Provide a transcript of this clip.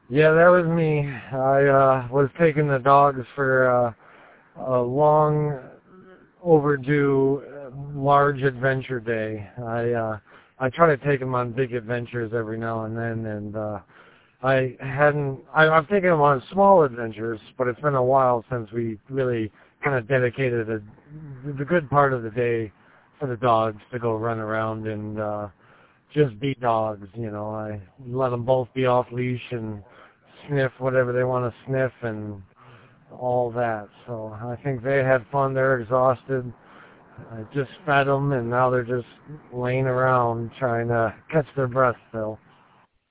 Yeah, that was me. I was taking the dogs for a long overdue large adventure day. I try to take them on big adventures every now and then, and I've taken them on small adventures, but it's been a while since we really kind of dedicated the good part of the day for the dogs to go run around and just be dogs. I let them both be off leash and sniff whatever they want to sniff and all that. So I think they had fun. They're exhausted. I just fed them, and now they're just laying around trying to catch their breath still.